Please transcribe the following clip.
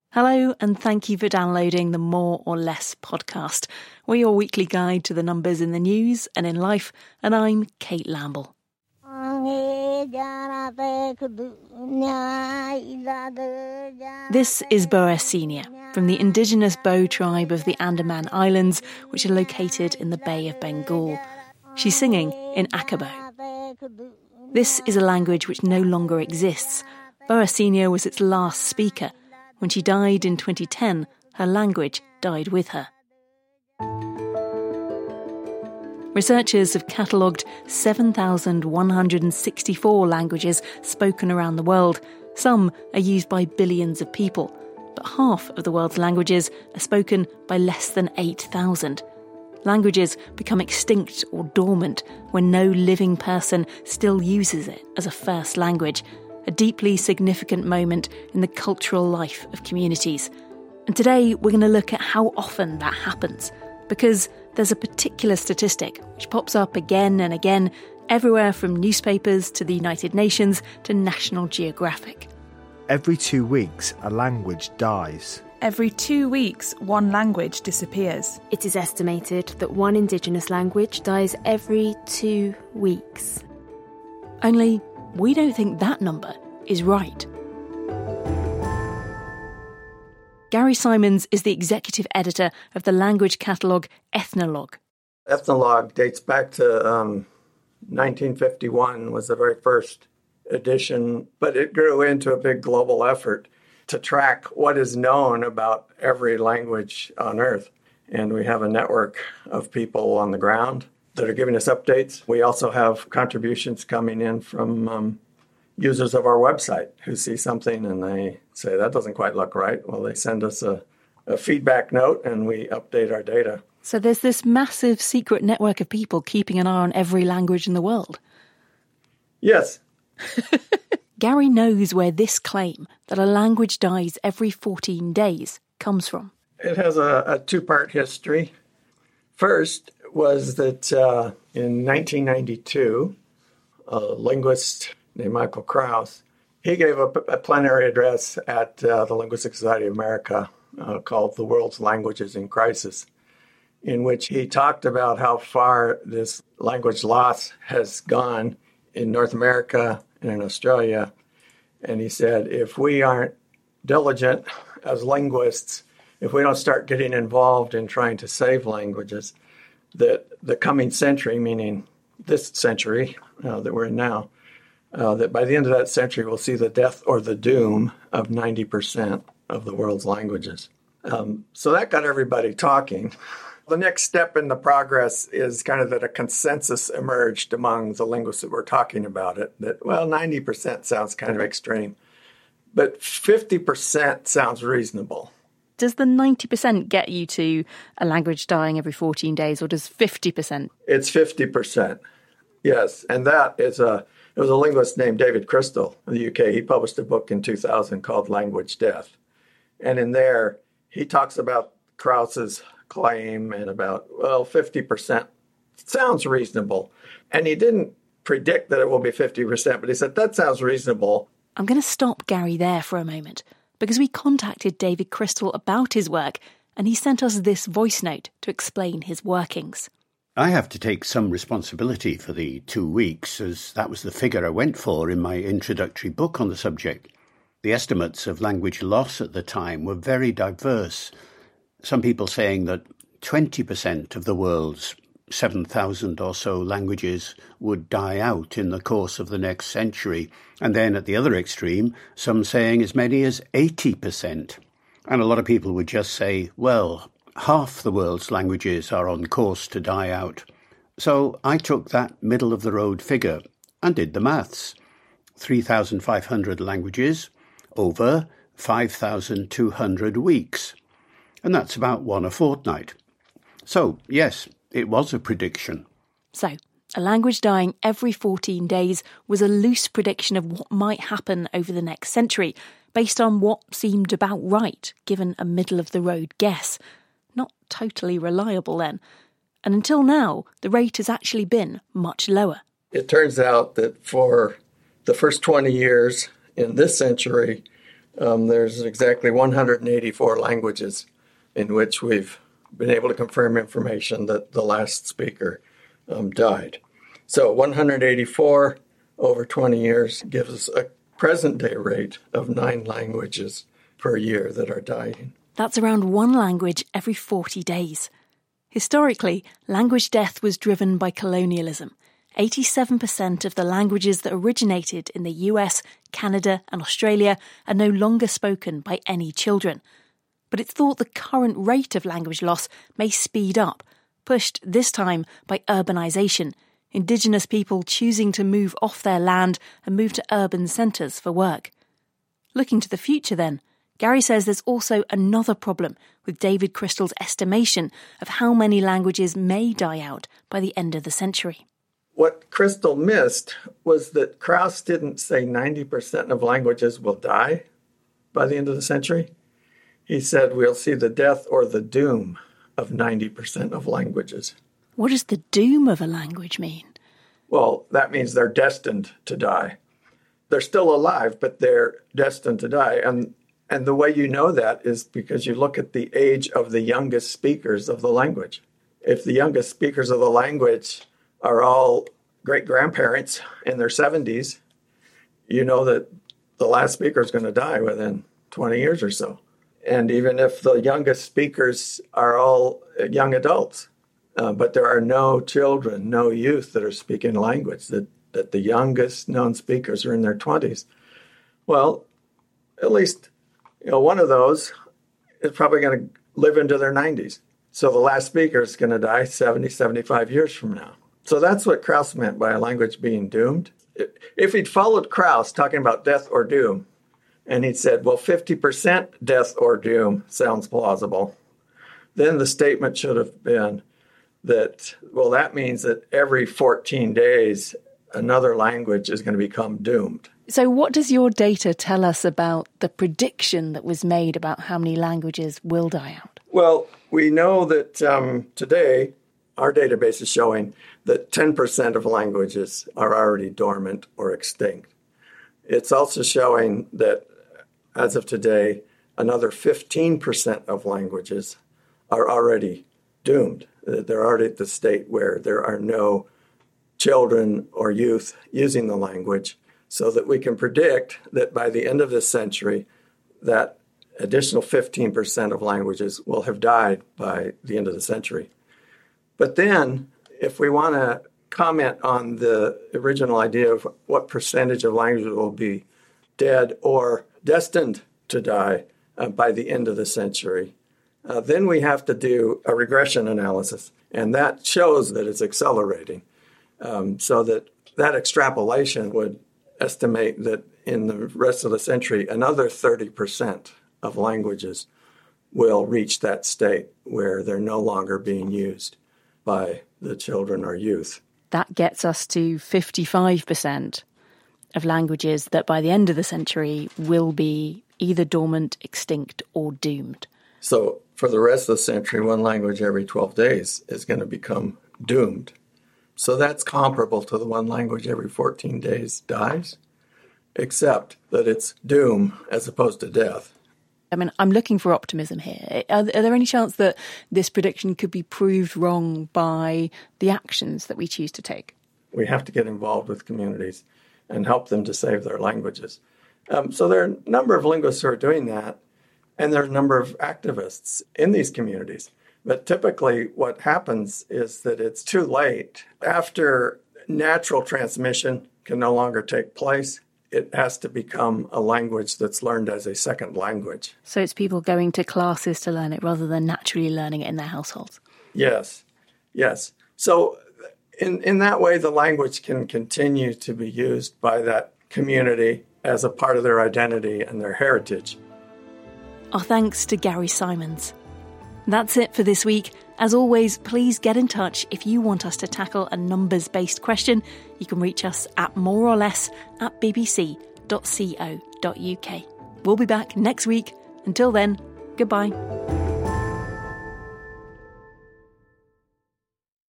Hello, and thank you for downloading the More or Less podcast. We're your weekly guide to the numbers in the news and in life, and I'm Kate Lamble. This is Boa Senior, from the indigenous Bo tribe of the Andaman Islands, which are located in the Bay of Bengal. She's singing in Akabo. This is a language which no longer exists. Boa Senior was its last speaker. When she died in 2010, her language died with her. Researchers have catalogued 7,164 languages spoken around the world. Some are used by billions of people, but half of the world's languages are spoken by less than 8,000. Languages become extinct or dormant when no living person still uses it as a first language, a deeply significant moment in the cultural life of communities. And today we're going to look at how often that happens, because there's a particular statistic which pops up again and again, everywhere from newspapers to the United Nations to National Geographic. Every 2 weeks, a language dies. Every 2 weeks, one language disappears. It is estimated that one Indigenous language dies every 2 weeks. Only we don't think that number is right. Gary Simons is the executive editor of the language catalogue Ethnologue. Ethnologue dates back to 1951 was the very first edition, but it grew into a big global effort to track what is known about every language on Earth. And we have a network of people on the ground that are giving us updates. We also have contributions coming in from users of our website who see something and they say, that doesn't quite look right. Well, they send us a feedback note and we update our data. So there's this massive secret network of people keeping an eye on every language in the world. Yes. Gary knows where this claim that a language dies every 14 days comes from. It has a two-part history. First was that in 1992, a linguist named Michael Krauss, he gave a plenary address at the Linguistic Society of America called The World's Languages in Crisis, in which he talked about how far this language loss has gone in North America and in Australia. And he said, if we aren't diligent as linguists, if we don't start getting involved in trying to save languages, that the coming century, meaning this century that we're in now, that by the end of that century, we'll see the death or the doom of 90% of the world's languages. So that got everybody talking. The next step in the progress is kind of that a consensus emerged among the linguists that were talking about it, that, well, 90% sounds kind of extreme, but 50% sounds reasonable. Does the 90% get you to a language dying every 14 days, or does 50%? It's 50%, yes. And that is it was a linguist named David Crystal of the UK. He published a book in 2000 called Language Death. And in there, he talks about Krauss's claim and about, 50% sounds reasonable. And he didn't predict that it will be 50%, but he said, that sounds reasonable. I'm going to stop Gary there for a moment, because we contacted David Crystal about his work, and he sent us this voice note to explain his workings. I have to take some responsibility for the 2 weeks, as that was the figure I went for in my introductory book on the subject. The estimates of language loss at the time were very diverse. Some people saying that 20% of the world's 7,000 or so languages would die out in the course of the next century. And then at the other extreme, some saying as many as 80%. And a lot of people would just say, well, half the world's languages are on course to die out. So I took that middle-of-the-road figure and did the maths. 3,500 languages over 5,200 weeks. And that's about one a fortnight. So, yes, it was a prediction. So, a language dying every 14 days was a loose prediction of what might happen over the next century, based on what seemed about right, given a middle-of-the-road guess. Not totally reliable then. And until now, the rate has actually been much lower. It turns out that for the first 20 years in this century, There's exactly 184 languages in which we've been able to confirm information that the last speaker died. So 184 over 20 years gives us a present-day rate of 9 languages per year that are dying. That's around 1 language every 40 days. Historically, language death was driven by colonialism. 87% of the languages that originated in the US, Canada and Australia are no longer spoken by any children. But it's thought the current rate of language loss may speed up, pushed this time by urbanisation, Indigenous people choosing to move off their land and move to urban centres for work. Looking to the future then, Gary says there's also another problem with David Crystal's estimation of how many languages may die out by the end of the century. What Crystal missed was that Krauss didn't say 90% of languages will die by the end of the century. He said we'll see the death or the doom of 90% of languages. What does the doom of a language mean? Well, that means they're destined to die. They're still alive, but they're destined to die. And the way you know that is because you look at the age of the youngest speakers of the language. If the youngest speakers of the language are all great-grandparents in their 70s, you know that the last speaker is going to die within 20 years or so. And even if the youngest speakers are all young adults, but there are no children, no youth that are speaking language, that the youngest known speakers are in their 20s, well, at least one of those is probably going to live into their 90s. So the last speaker is going to die 70, 75 years from now. So that's what Krauss meant by a language being doomed. If he'd followed Krauss talking about death or doom, and he'd said, well, 50% death or doom sounds plausible, then the statement should have been that, well, that means that every 14 days, another language is going to become doomed. So what does your data tell us about the prediction that was made about how many languages will die out? Well, we know that today our database is showing that 10% of languages are already dormant or extinct. It's also showing that, as of today, another 15% of languages are already doomed. They're already at the state where there are no children or youth using the language, so that we can predict that by the end of this century, that additional 15% of languages will have died by the end of the century. But then, if we want to comment on the original idea of what percentage of languages will be dead or destined to die by the end of the century, then we have to do a regression analysis. And that shows that it's accelerating. So that extrapolation would estimate that in the rest of the century, another 30% of languages will reach that state where they're no longer being used by the children or youth. That gets us to 55% of languages that by the end of the century will be either dormant, extinct, or doomed. So for the rest of the century, one language every 12 days is going to become doomed. So that's comparable to the one language every 14 days dies, except that it's doom as opposed to death. I mean, I'm looking for optimism here. Are there any chance that this prediction could be proved wrong by the actions that we choose to take? We have to get involved with communities and help them to save their languages. So there are a number of linguists who are doing that, and there are a number of activists in these communities. But typically what happens is that it's too late. After natural transmission can no longer take place, it has to become a language that's learned as a second language. So it's people going to classes to learn it rather than naturally learning it in their households? Yes. So in that way, the language can continue to be used by that community as a part of their identity and their heritage. Our thanks to Gary Simons. That's it for this week. As always, please get in touch if you want us to tackle a numbers-based question. You can reach us at moreorless@bbc.co.uk. We'll be back next week. Until then, goodbye.